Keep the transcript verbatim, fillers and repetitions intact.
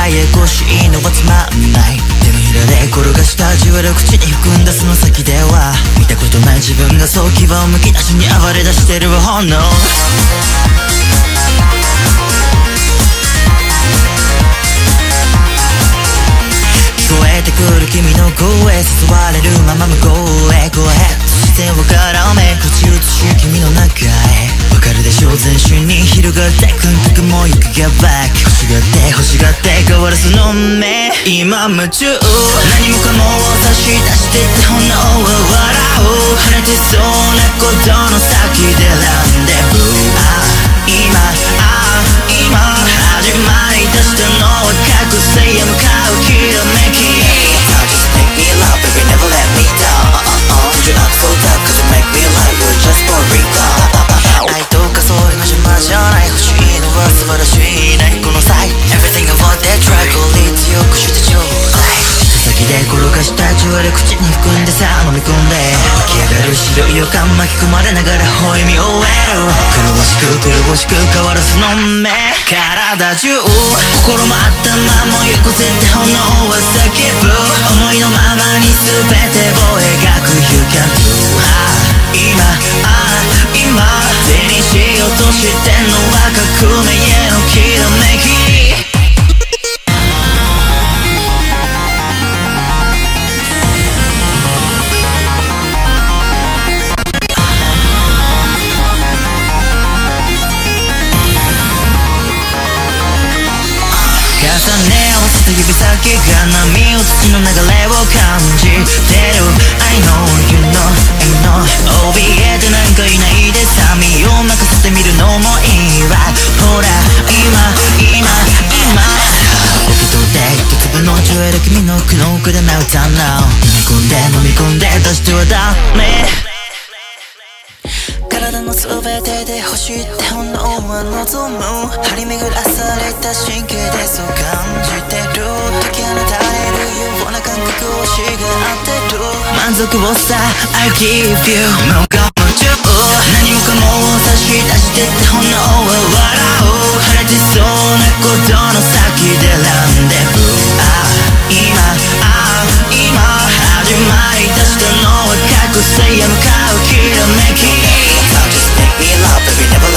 ややこしいのはつまんない。手のひらで転がした味わいを口に含んだその先では見たことない自分がそう牙をむき出しに暴れ出してる炎。聞こえてくる君の声、誘われるまま向こうへ Go ahead 視線を絡め口移し君の中へ。わかるでしょう全身に広がって感覚も行くが back 欲しがって欲しがって変わるその目。今夢中何もかもを差し出してって炎は笑う。晴れてそうなことの先でランデブー。ああ今ああ今始まりだしたのは覚醒へ向かうきらめき。Just make me love baby never let me down. Do not fall down cause you make me like you're just boring down. 愛とかそういうの邪魔じゃない。欲しいのは素晴らしいねこの際 Everything I want that try 効率よくしてちょうだい。手先で転がした味わい口に含んでさ飲み込んで湧き上がる白い予感巻き込まれながら微笑み終える。狂わしく狂わしく変わるその目。体中心も頭もよこせて炎は叫ぶ。思いのままに全てを描く You can do 今ああ今手にしようとしてんのは革命へのきらめき。重ね合わせた指先が波打つ血の流れを感じてる。I know you know I know 怯えてなんかいないでさ身を任せてみるのもいいわ。ほら今今今受け取って一粒のジュエル君の苦の奥でメルトダウン。飲み込んで飲み込んで出してはダメ。体の全てで欲しいって炎は望む。張り巡らされた神経でそう感じてる。解き放たれるような感覚をしがってる。満足をさ I give you もう我慢中何もかもを差し出してって炎は笑う。晴れてそうなことの先でランデブー。ああ今ああ今始まりだしたのは覚醒へ向かうきらめき。Just make me love baby never